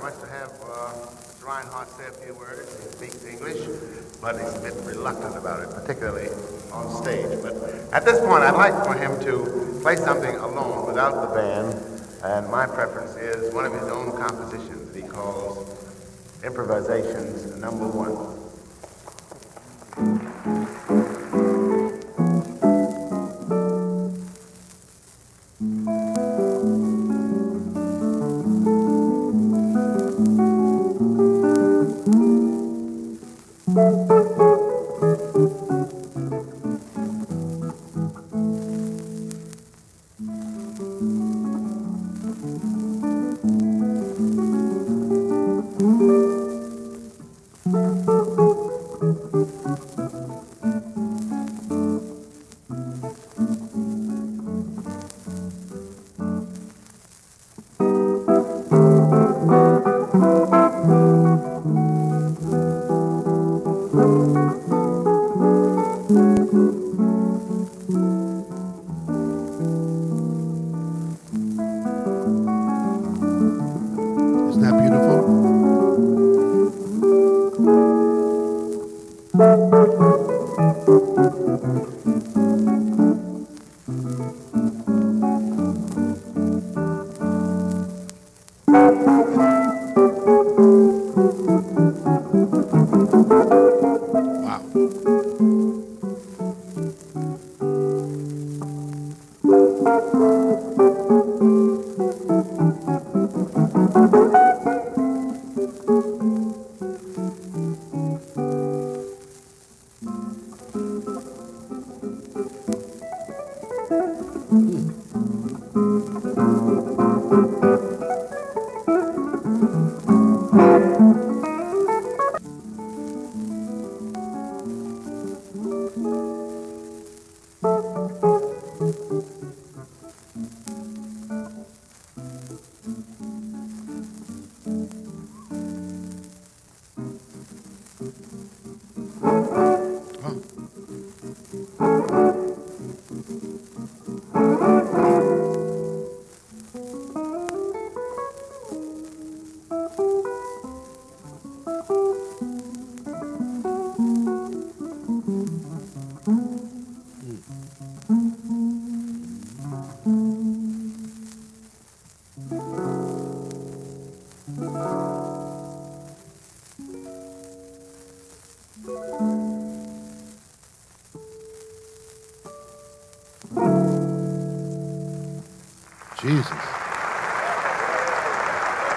much to have Mr. Reinhardt say a few words. He speaks English, but he's a bit reluctant about it, particularly on stage. But at this point, I'd like for him to play something alone without the band, and my preference is one of his own compositions that he calls Improvisations Number 1.